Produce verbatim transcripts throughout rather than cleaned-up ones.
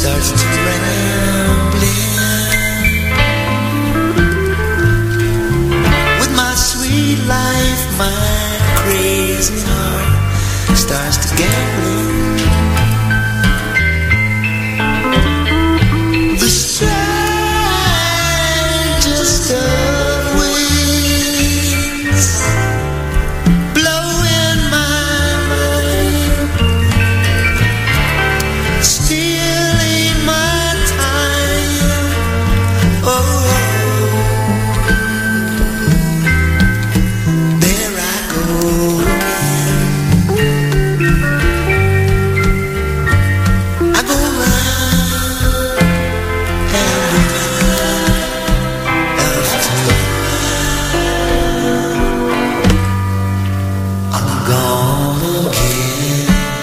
starts to ramble with my sweet life, my crazy heart starts to gamble. The strangest of winds blow in my mind, stealing my time. Oh, there I go again. I go round and round after I'm gone again.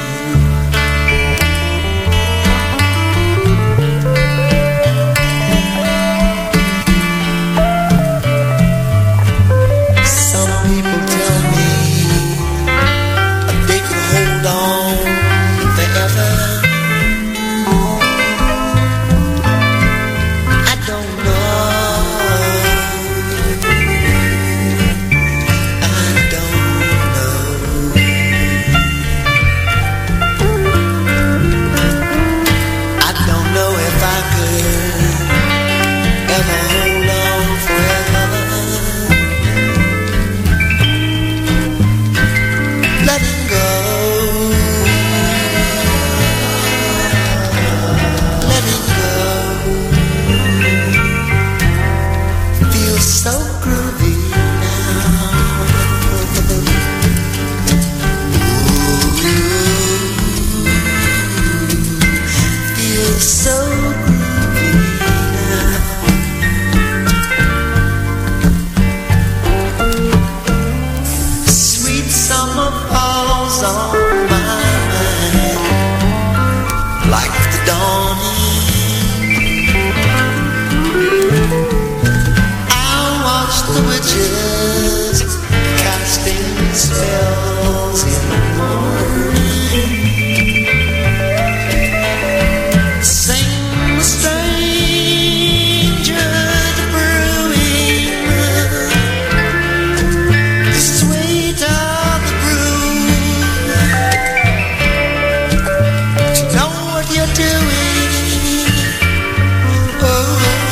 Some people tell me they could hold on forever. I don't know. I don't know. I don't know if I could ever hold on forever. Letting go, letting go, feels so groovy now. Feels so groovy now. Sweet summer falls on my mind like the dawning. I'll watch the witches casting spells in the morning. Sing the stranger the brewing, the sweet of the brew. To know what you're doing, oh,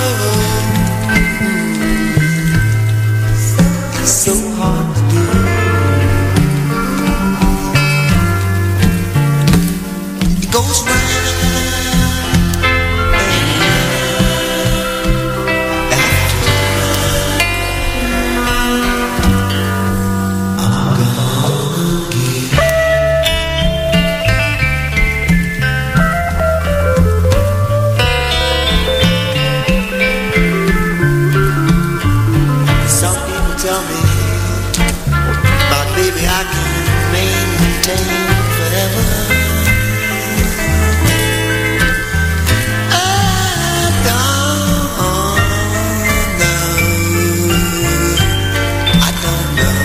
it's so hard to do. It goes round and round after I'm gone again. Some people tell me, my baby, I can maintain forever. I don't know. I don't know.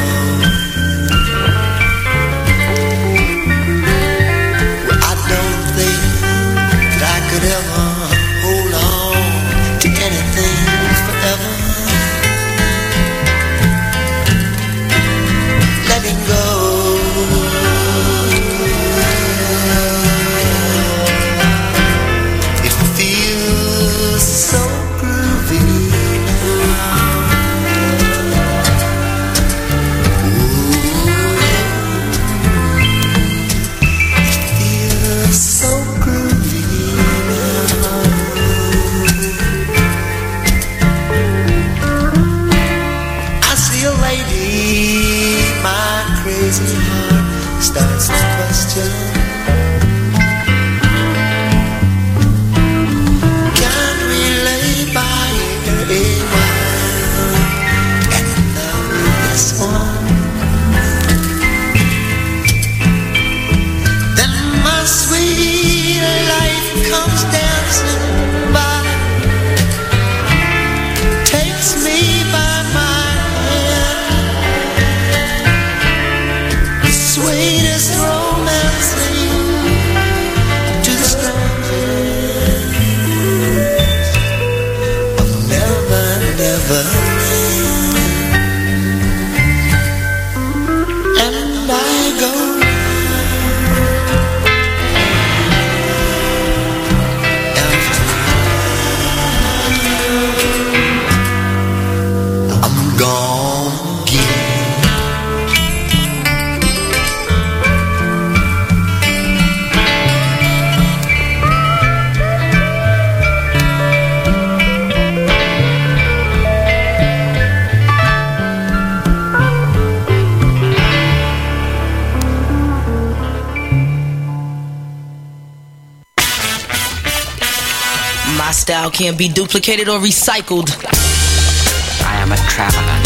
Well, I don't think that I could ever hold on to anything forever. Letting go. It feels so groovy now. Ooh, it feels so groovy now. My style can't be duplicated or recycled. I am a traveler,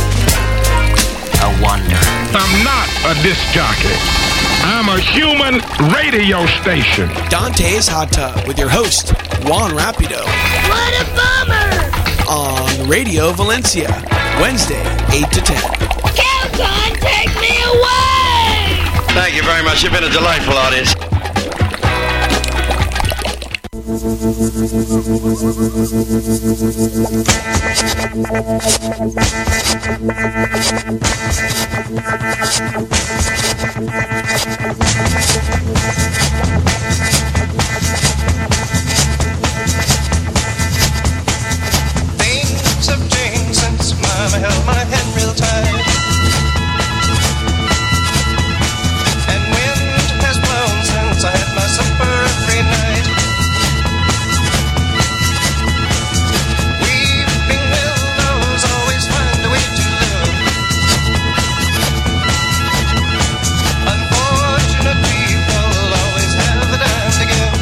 a wanderer. I'm not a disc jockey. I'm a human radio station. Dante's Hot Tub with your host, Juan Rapido. What a bummer! On Radio Valencia, Wednesday, eight to ten. Countdown, take me away! Thank you very much. You've been a delightful audience. Things have changed since Mama held my hand real tight. And wind has blown since I had my supper every night. Weeping willows always find a way to love. Unfortunate people always have a dime to give.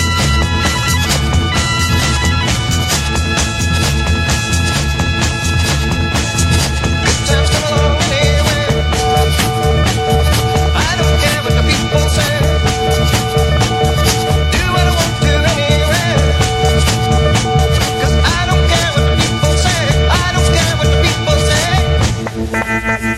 Good times come along anyway. I don't care what the people say. Do what I want to anyway. 'Cause I don't care what the people say. I don't care what the people say.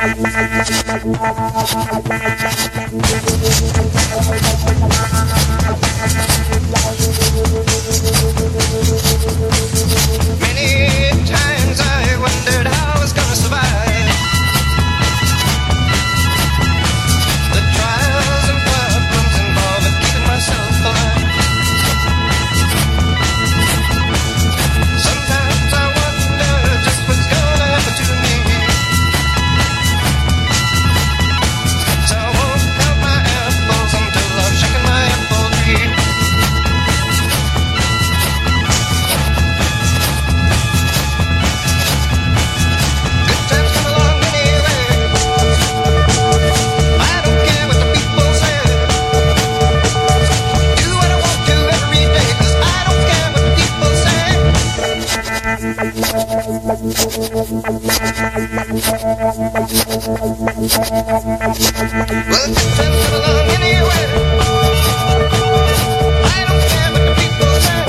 Many times I wondered how I was gonna survive the trials and problems involved in keeping myself alive. Sometimes I wonder just what's gonna happen to me. So I won't count my apples until I've shaken my apple tree. Good times come along anyway. I don't care what the people say. Do what I want to every day, 'cause I don't care what the people say. Well, good times come along anyway. I don't care what the people say.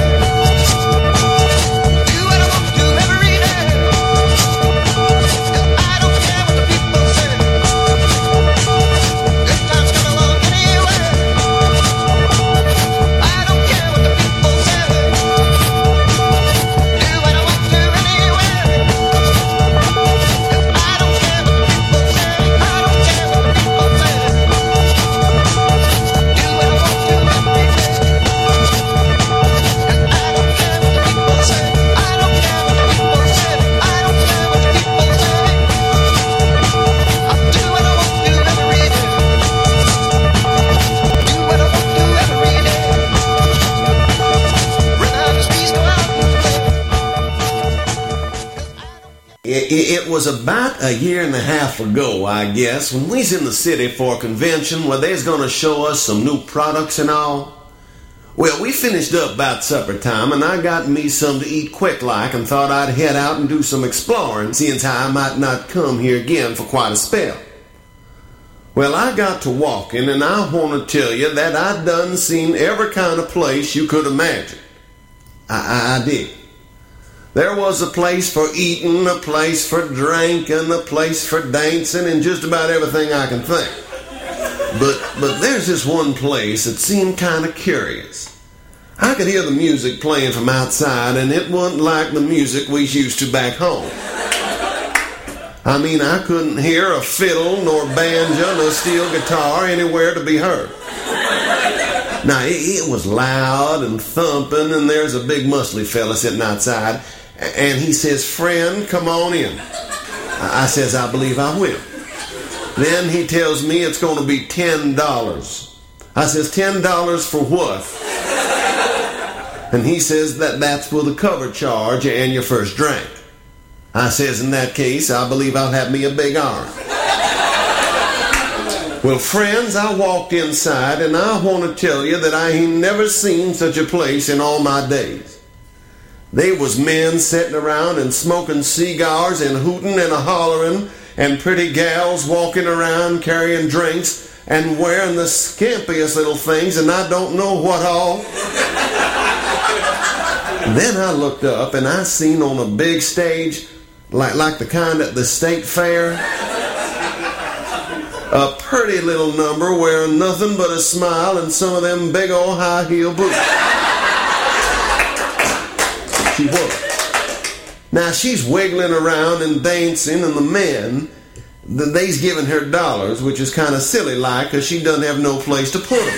Do what I want to every day. 'Cause I don't care what the people say. Good times come along anyway. I don't care what the people say. Do what I want to anyway. 'Cause I don't care what the people say. I don't care what the people say. Do what I want to every day. 'Cause I don't care what the people say. I don't care what the people say. I don't care what the people say. I'll do what I want to every day. Do what I want to every day. Run out the streets, go out and play. It, it, it was about a year and a half ago, I guess, when we was in the city for a convention where they's gonna show us some new products and all. Well, we finished up about supper time, and I got me some to eat quick like and thought I'd head out and do some exploring, seeing how I might not come here again for quite a spell. Well, I got to walking, and I want to tell you that I done seen every kind of place you could imagine. I, I, I did. There was a place for eating, a place for drinking, a place for dancing, and just about everything I can think. But but there's this one place that seemed kind of curious. I could hear the music playing from outside, and it wasn't like the music we used to back home. I mean, I couldn't hear a fiddle, nor banjo, nor steel guitar anywhere to be heard. Now, it, it was loud and thumping, and there's a big muscly fella sitting outside, and he says, "Friend, come on in." I says, "I believe I will." Then he tells me it's going to be ten dollars. I says, ten dollars for what? And he says that that's for the cover charge and your first drink. I says, in that case, I believe I'll have me a big arm. Well, friends, I walked inside, and I want to tell you that I ain't never seen such a place in all my days. They was men sitting around and smoking cigars and hooting and a-hollering, and pretty gals walking around carrying drinks and wearing the skimpiest little things and I don't know what all. Then I looked up and I seen on a big stage, like, like the kind at the state fair, a pretty little number wearing nothing but a smile and some of them big old high heel boots. She was. Now she's wiggling around and dancing, and the men, they's giving her dollars, which is kind of silly like, because she doesn't have no place to put them.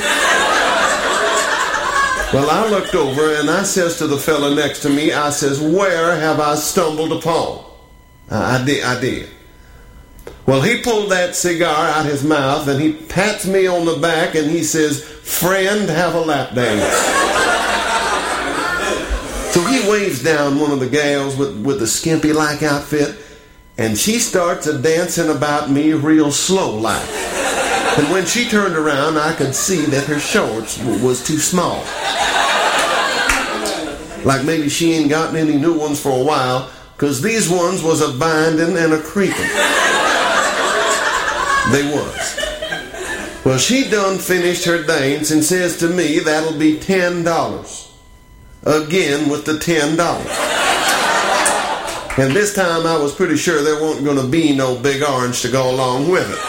Well, I looked over and I says to the fella next to me, I says, where have I stumbled upon? Uh, I did, I did. Well, he pulled that cigar out his mouth and he pats me on the back and he says, friend, have a lap dance. So he waves down one of the gals with, with the skimpy-like outfit, and she starts a dancing about me real slow-like. And when she turned around, I could see that her shorts w- was too small. Like maybe she ain't gotten any new ones for a while, because these ones was a binding and a creeping. They was. Well, she done finished her dance and says to me, that'll be ten dollars. Again with the ten dollars. And this time I was pretty sure there wasn't going to be no big orange to go along with it.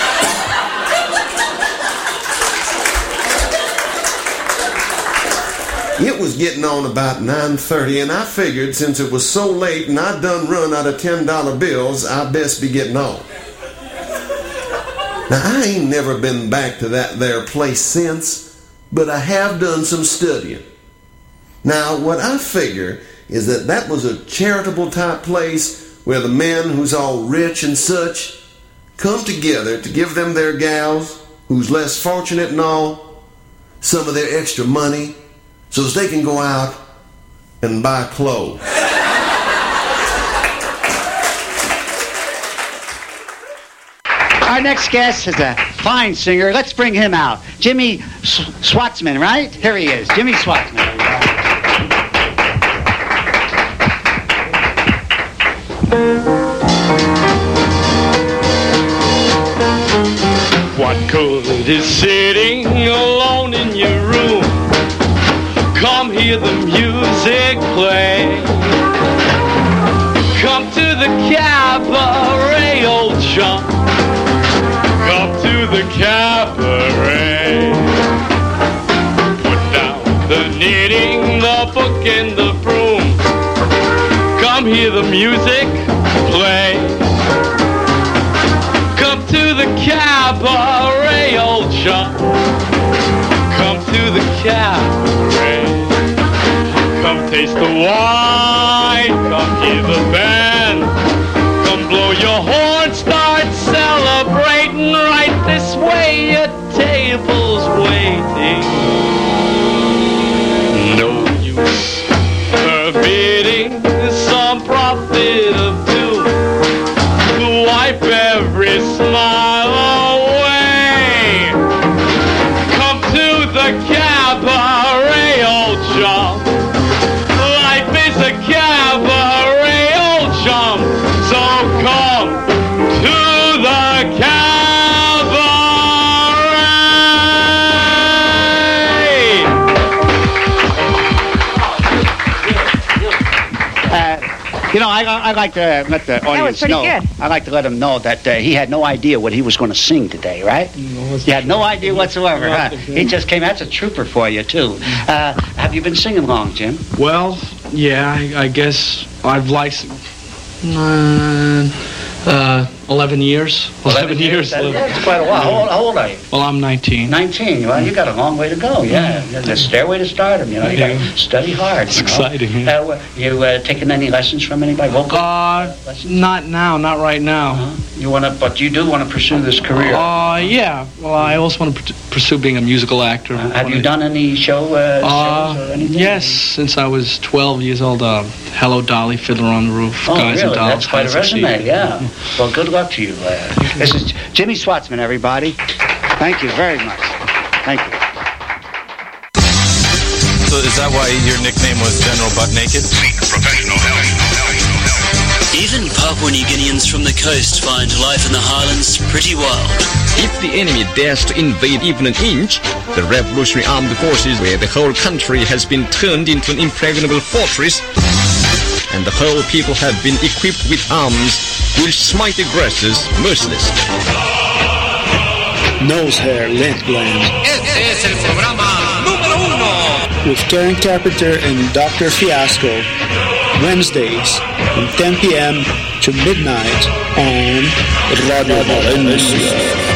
It was getting on about nine thirty, and I figured since it was so late and I'd done run out of ten dollar bills, I best be getting on. Now, I ain't never been back to that there place since, but I have done some studying. Now, what I figure is that that was a charitable type place where the men who's all rich and such come together to give them their gals, who's less fortunate and all, some of their extra money so that they can go out and buy clothes. Our next guest is a fine singer. Let's bring him out. Jimmy S- Swatsman, right? Here he is, Jimmy Swatsman. What good is sitting alone in your room? Come hear the music play. Come to the cabaret, old chum. Come to the cabaret. Put down the knitting, the book, and the broom. Come hear the music play. Come to the cabaret, old chum. Come to the cabaret. Come taste the wine. Come hear the band. Come blow your horn. Start celebrating right this way. Your table's waiting. No use forbidding some prophet of doom to wipe every smile away. Come to the cabaret, old chum. Life is a cabaret, old chum. So come to the cabaret. Uh, you know, I, I like to let the audience pretty know. good. I like to let him know that uh, he had no idea what he was going to sing today, right? No, he had no idea whatsoever, huh? He just came. That's a trooper for you, too. Uh, have you been singing long, Jim? Well, yeah, I, I guess I've liked uh, uh, eleven years. eleven years? That, that's quite a while. How old, how old are you? Well, I'm nineteen. nineteen. Well, you got a long way to go, yeah. The stairway to stardom, you know. You got to study hard. It's you know? exciting, yeah. Uh, you uh, taking any lessons from anybody? Vocal Uh, lessons? not now, not right now. Uh-huh. You want to, but you do want to pursue this career. Uh, yeah. Well, I also want to pr- pursue being a musical actor. Uh, have you done any show uh, Uh, shows or anything? yes, since I was twelve years old. Uh, Hello, Dolly, Fiddler on the Roof, Oh, Guys really? and Dolls. That's quite a Hide and resume, Seek. yeah. Well, good luck to you. Uh, this is Jimmy Swatsman, everybody. Thank you very much. Thank you. So is that why your nickname was General Butt Naked? Professional help. Even Papua New Guineans from the coast find life in the highlands pretty wild. If the enemy dares to invade even an inch, the Revolutionary Armed Forces, where the whole country has been turned into an impregnable fortress, and the whole people have been equipped with arms, will smite aggressors mercilessly. Nose hair, lint gland. Este es el programa número uno. With Karen Carpenter and Doctor Fiasco. Wednesdays from ten p.m. to midnight on Radio Valencia.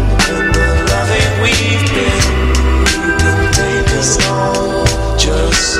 Just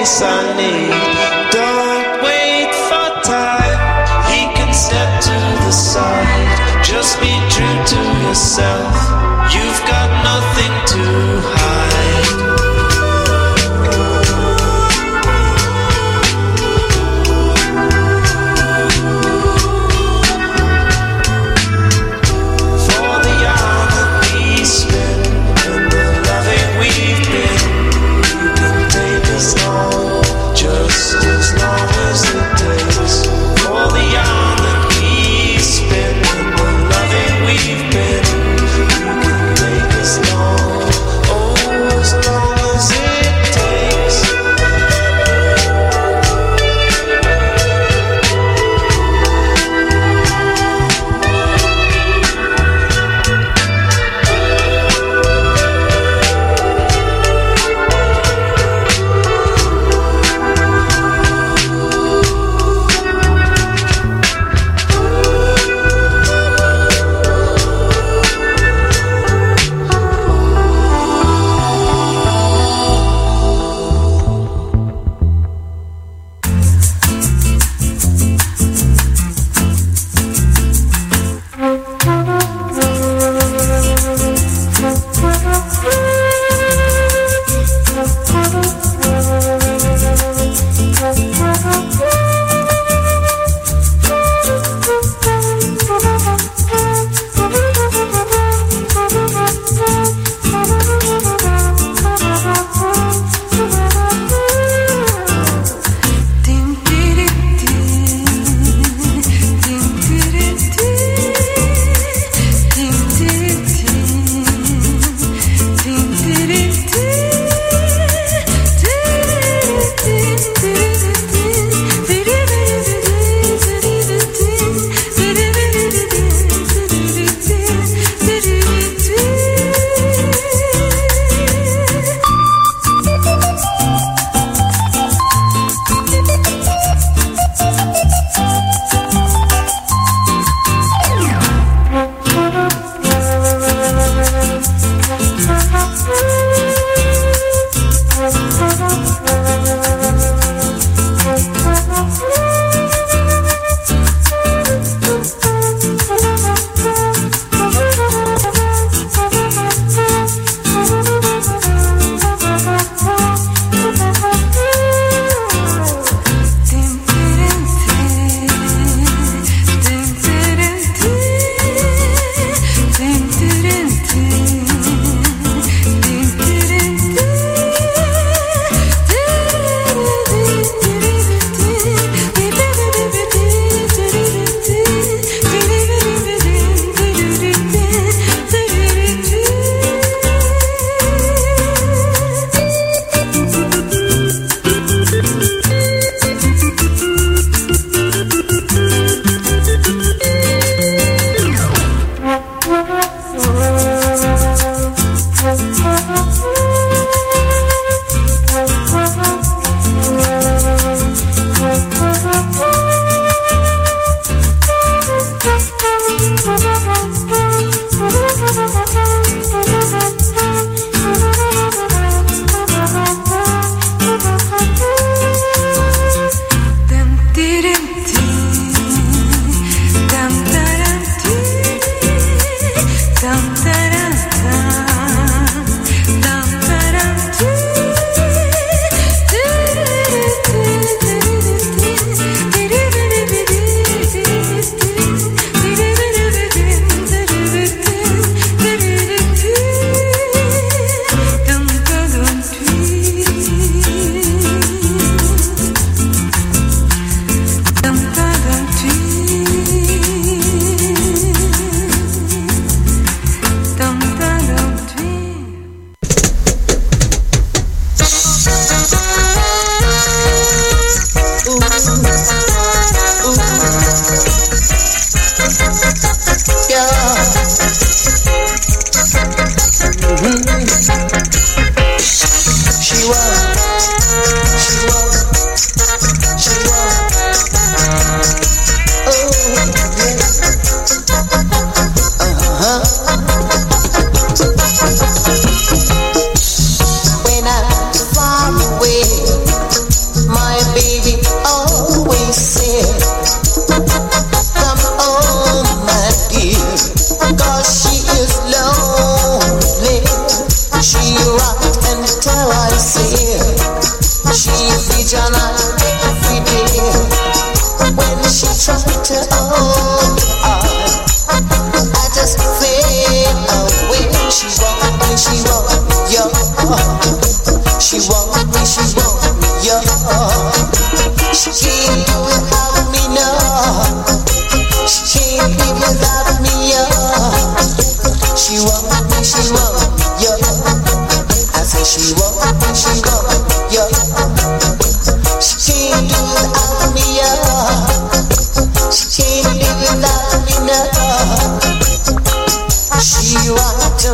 space I need. Don't wait for time, he can step to the side. Just be true to yourself, you've got nothing to hide.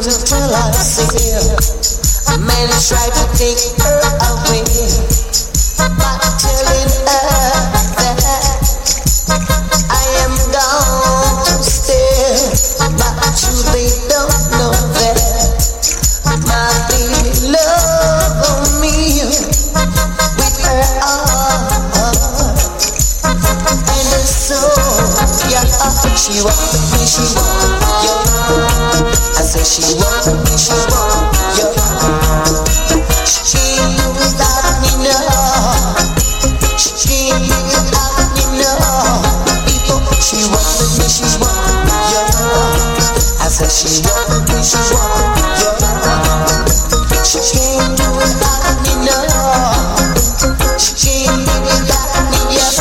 until I see her. Many try to take her away by telling her that I am gone to stay. But you, they don't know that my baby love me with her heart. And so, yeah, she want me, she want you. I say she want me, she want you. She without me now. She without me now. People, she want me, she want you. I say she want me, she want you. She can't do without me now. She can't do without me, yeah.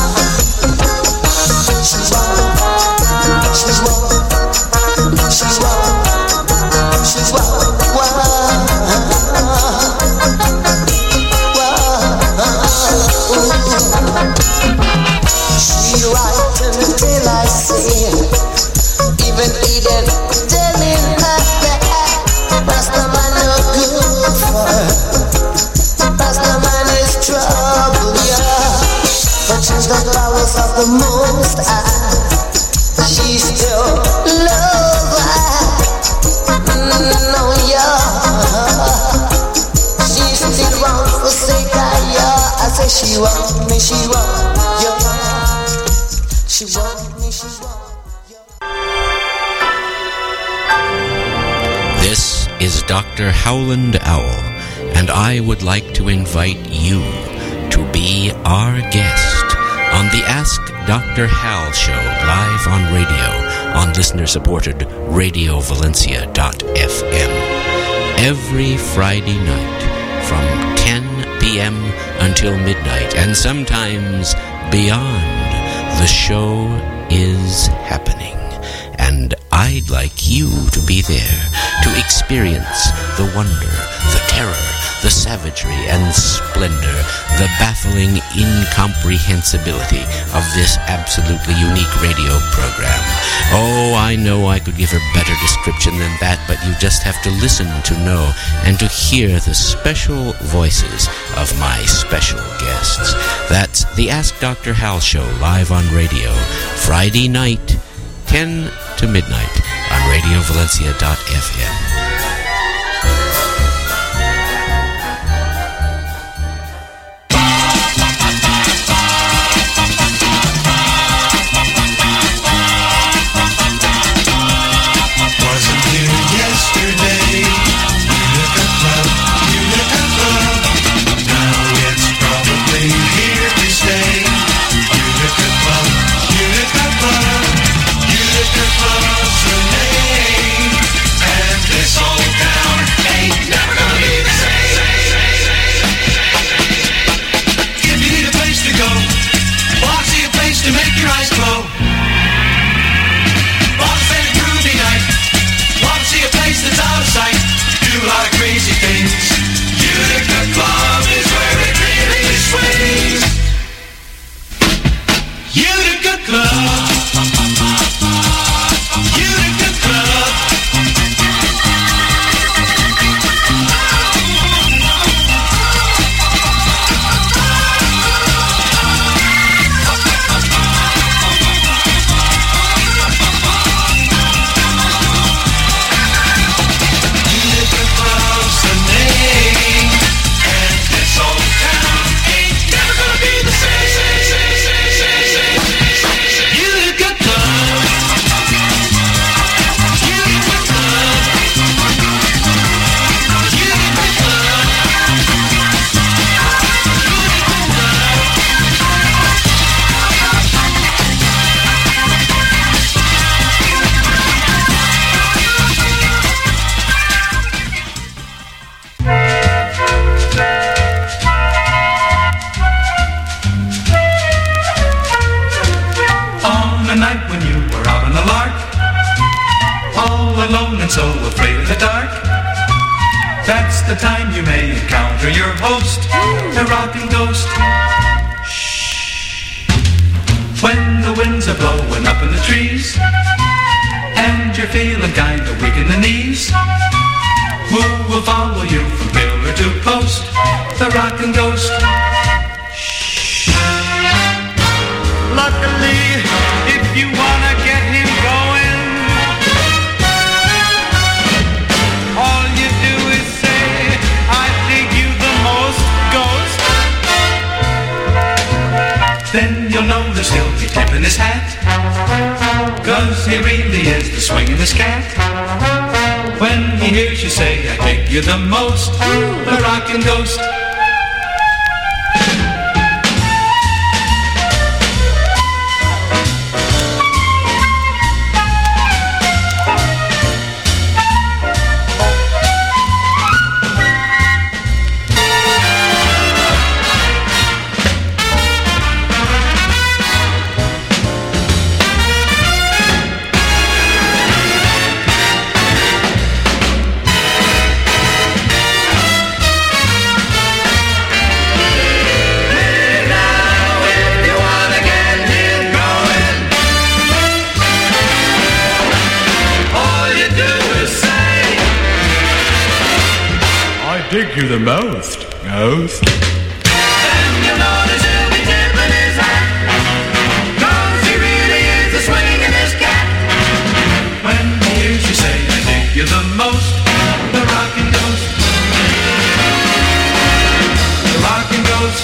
She's wrong, she's wrong, she's wrong, she's wrong, wrong, wrong. She right until I see it. Even Eden telling her that Rastaman no good for her. Rastaman is trouble, yeah. But she's the powers of the Most High. She still love I. No, yeah. She still won't forsake I, yeah. I say she want me, she want, yeah. She want me, she want, yeah. This is Doctor Howland Owl, and I would like to invite you to be our guest on the Ask Doctor Hal show live on radio on listener-supported radio valencia dot f m every Friday night from ten p.m. until midnight, and sometimes beyond. The show is happening, and I'd like you to be there to experience the wonder, the terror, the savagery and splendor, the baffling incomprehensibility of this absolutely unique radio program. Oh, I know I could give a better description than that, but you just have to listen to know and to hear the special voices of my special guests. That's the Ask Doctor Hal show live on radio, Friday night, ten to midnight on radio valencia dot f m. That's the time you may encounter your host, the rocking ghost. Shh. When the winds are blowing up in the trees, and you're you're feeling kinda weak in the knees, who will follow you from pillar to post? The rockin' ghost. Luckily, if you wanna get him going, all you do is say, I dig you the most, ghost. Then you'll know that he'll be tipping his hat, 'cause he really is the swingingest cat. When he hears you say, I dig you the most, the rockin' ghost. Dig you the most, ghost. Then you'll notice he'll be tipping his hat, 'cause he really is the swingingest cat. When he hears you say, I dig you the most, the rockin' ghost. The rockin' ghost.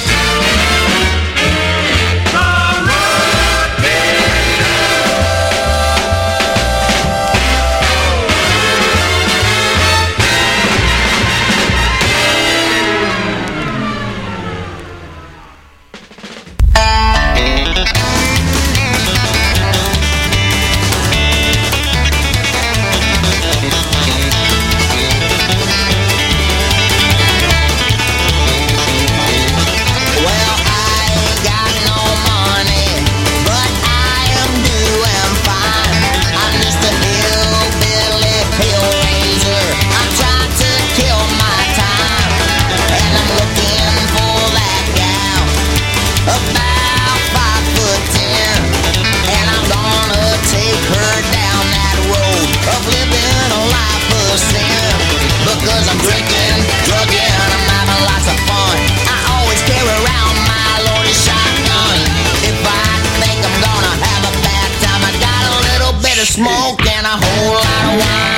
Because I'm drinking, drugging, I'm having lots of fun. I always carry around my loaded shotgun. If I think I'm gonna have a bad time, I got a little bit of smoke and a whole lot of wine.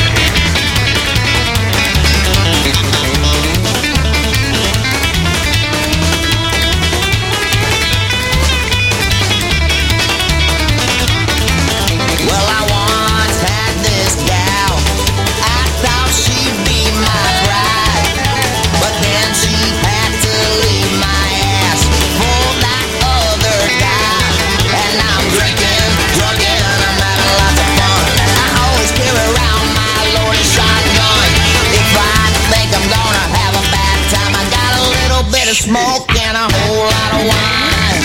Well, I once had this gal. I thought she'd be my bride, but then she had to leave my ass for that other guy. And I'm drinking, drugging, I'm having lots of fun. I always carry around my loaded shotgun. If I think I'm gonna have a bad time, I got a little bit of smoke and a whole lot of wine.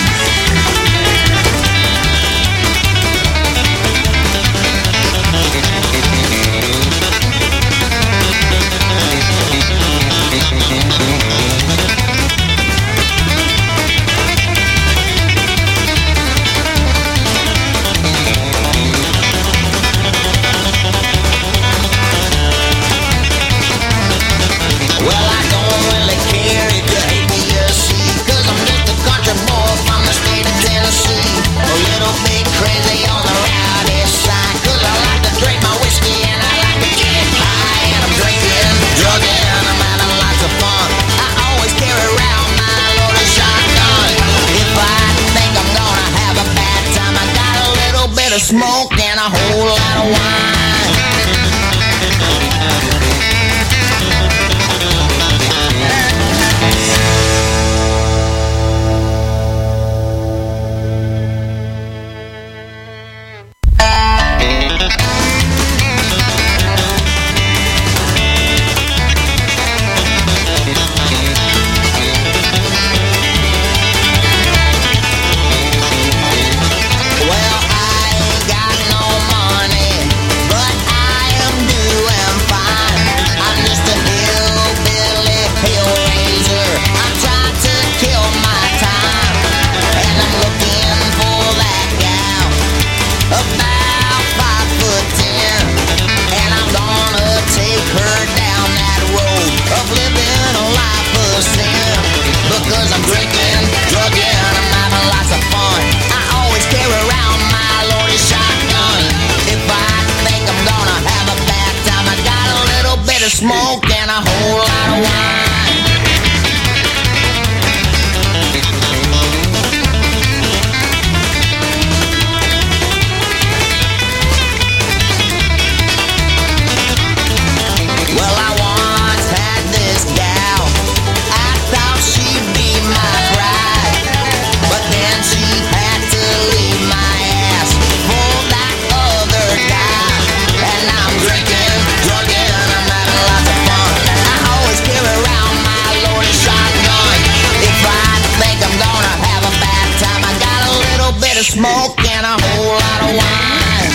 Well, I don't really care if you hate me or see, 'cause I'm just a country boy from the state of Tennessee. A little bit crazy on the rowdy side, 'cause I like to drink my whiskey and I like to get high. And I'm drinking, drugging, I'm having lots of fun. I always carry around my loaded shotgun. If I think I'm gonna have a bad time, I got a little bit of smoke and a whole lot of wine. Well, I ain't got no money, smoke and a whole lot of wine. Well, I once had this gal. I thought she'd be my bride, but then she had to leave my ass for that other guy. And I'm drinking, drugging, and I'm having lots of fun. I always carry around my loaded shotgun. If I think I'm gonna have a bad time, I got a little bit of smoke and a whole lot of wine.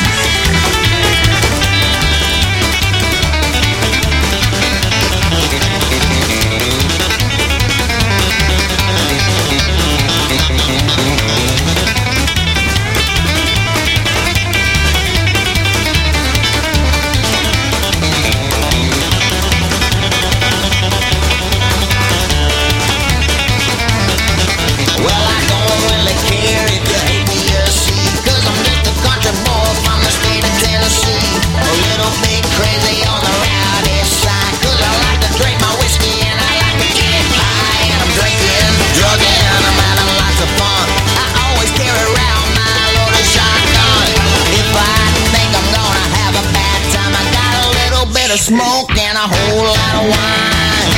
Well, I don't really care if you hate me or see, 'cause I'm just a country boy from the state of Tennessee. A little bit crazy on the rowdy side, 'cause I like to drink my whiskey and I like to get high. And I'm drinking, drugging, and I'm having lots of fun. I always carry around my loaded shotgun. If I think I'm gonna have a bad time, I got a little bit of smoke and a whole lot of wine.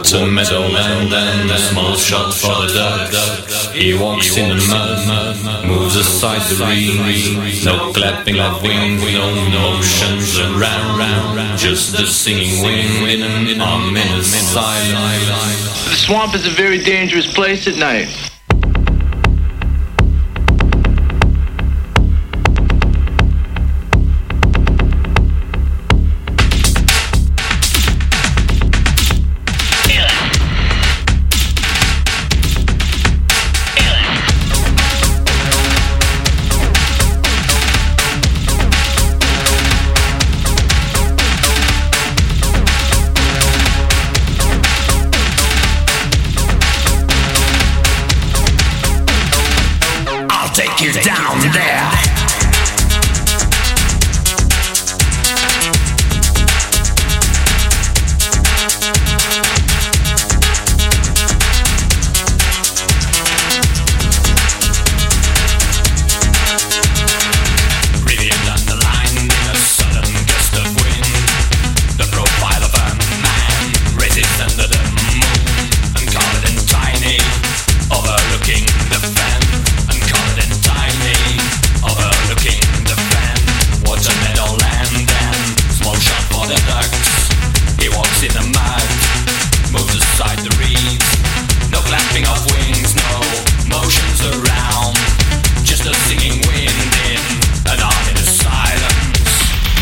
Water meadow land and a small shot for the ducks. He walks in the mud, moves aside the reeds. No clapping of wings, no motions around, just the singing wind in ominous silence. The swamp is a very dangerous place at night. You down there. Reading underlined in a sudden gust of wind, the profile of a man raises under the moon, uncolored and tiny, overlooking the fan. Overlooking the fan, water meadow land and small shot for the ducks. He walks in the mud, moves aside the reeds. No clapping of wings, no motions around, just a singing wind in an ominous silence.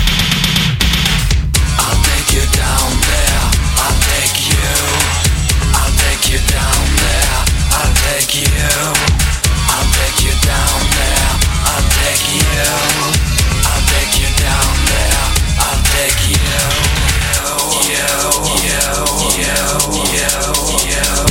I'll take you down there, I'll take you. I'll take you down there, I'll take you. I'll take you down there, I'll take you. I'll take you down there, I'll take you. You, you, you, you, you.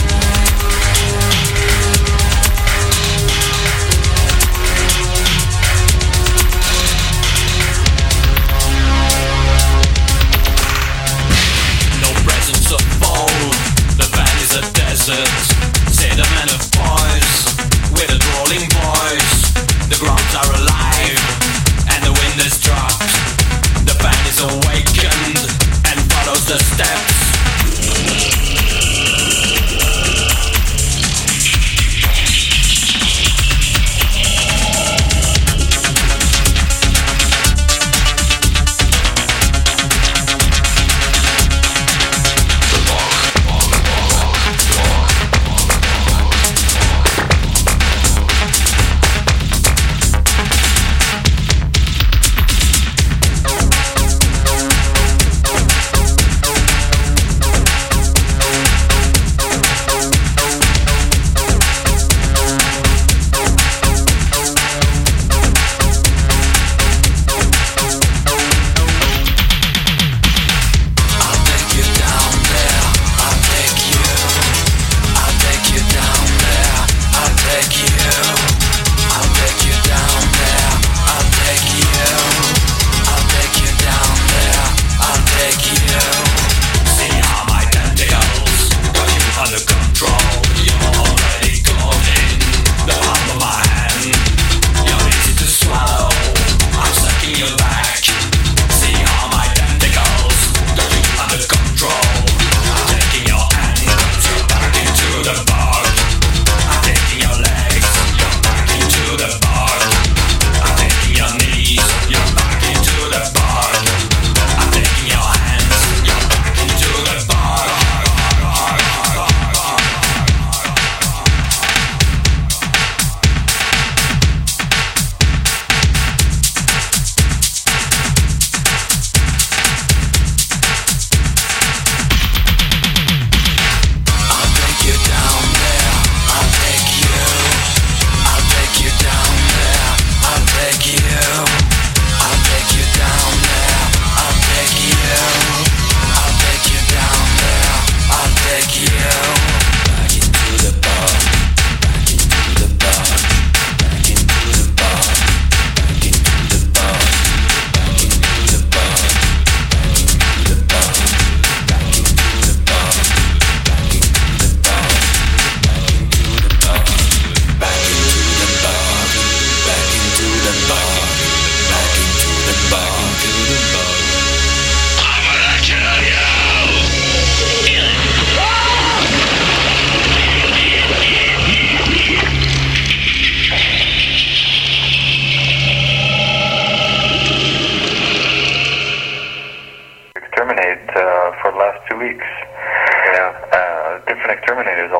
No presence of fold, the van is a desert. Said a man of boys, with a drawling voice. The grounds are alive, and the wind has dropped. The band is awakened, and follows the steps.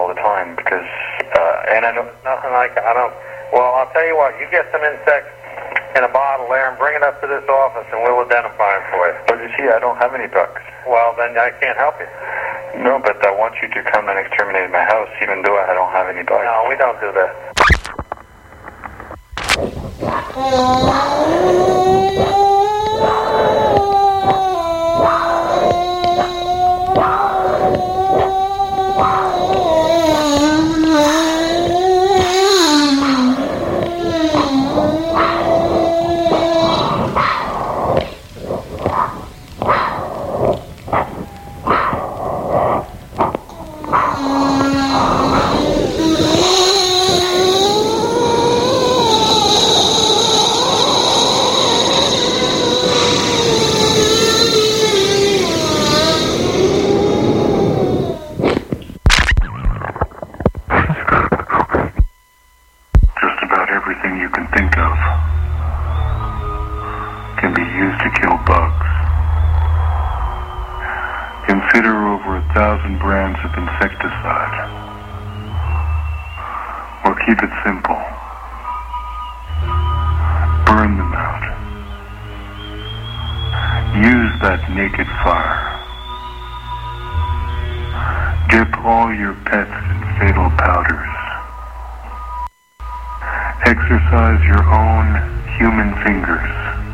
all the time because, uh, and I don't, nothing like, I don't, well, I'll tell you what, you get some insects in a bottle there and bring it up to this office and we'll identify them for you. But you see, I don't have any bugs. Well, then I can't help you. No, but I want you to come and exterminate my house even though I don't have any bugs. No, we don't do that. Exercise your own human fingers.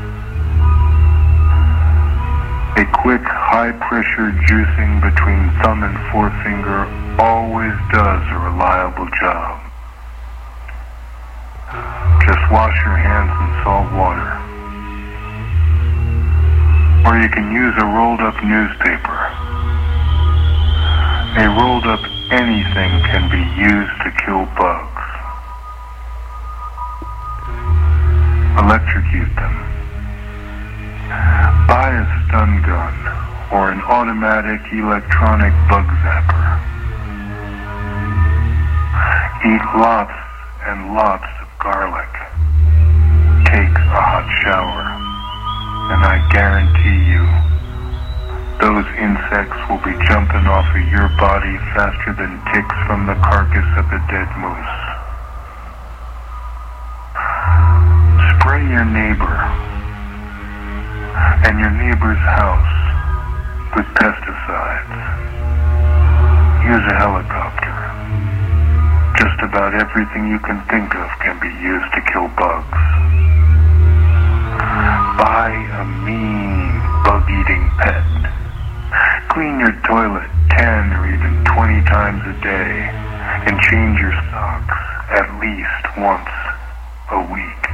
A quick, high-pressure juicing between thumb and forefinger always does a reliable job. Just wash your hands in salt water. Or you can use a rolled-up newspaper. A rolled-up anything can be used to kill bugs. Electrocute them. Buy a stun gun or an automatic electronic bug zapper. Eat lots and lots of garlic. Take a hot shower. And I guarantee you, those insects will be jumping off of your body faster than ticks from the carcass of a dead moose. Spray your neighbor and your neighbor's house with pesticides. Use a helicopter. Just about everything you can think of can be used to kill bugs. Buy a mean bug-eating pet. Clean your toilet ten or even twenty times a day and change your socks at least once a week.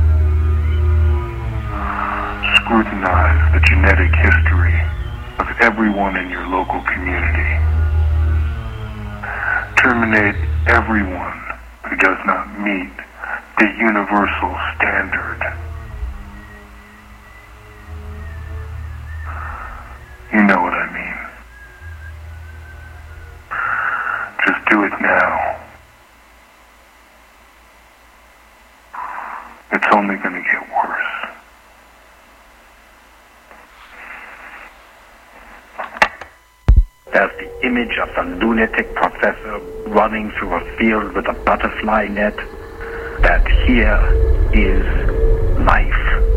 Scrutinize the genetic history of everyone in your local community. Terminate everyone who does not meet the universal standard. You know what I mean. Just do it now. It's only going to get worse. There's the image of a lunatic professor running through a field with a butterfly net. That here is life.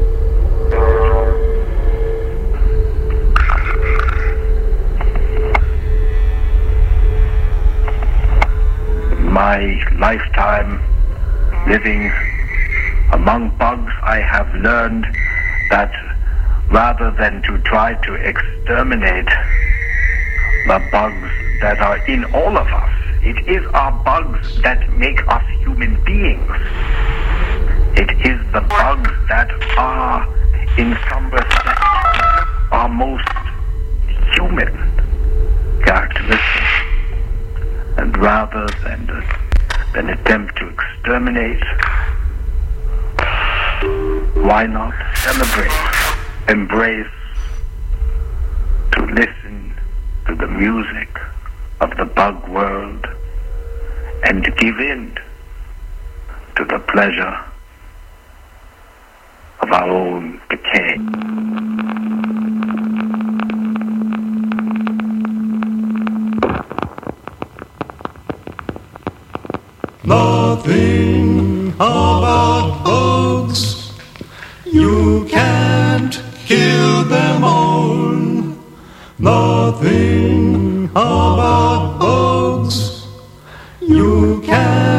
My lifetime living among bugs, I have learned that rather than to try to exterminate the bugs that are in all of us, it is our bugs that make us human beings. It is the bugs that are, in some respect, our most human characteristics. And rather than, than attempt to exterminate, why not celebrate, embrace, to listen to the music of the bug world and to give in to the pleasure of our own decay. Nothing about bugs. You can't kill them all. Nothing about bugs. You can't